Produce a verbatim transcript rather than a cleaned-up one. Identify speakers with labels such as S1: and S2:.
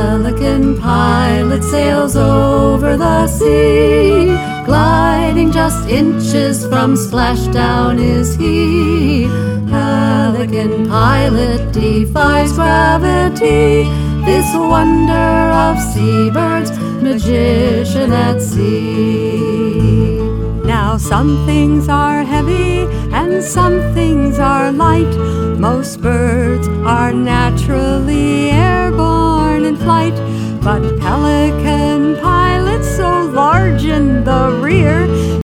S1: Pelican pilot sails over the sea, gliding just inches from splashdown is he. Pelican pilot defies gravity, this wonder of seabirds, magician at sea.
S2: Now some things are heavy and some things are light. Most birds are naturally airborne in flight, but pelican pilots so large in the rear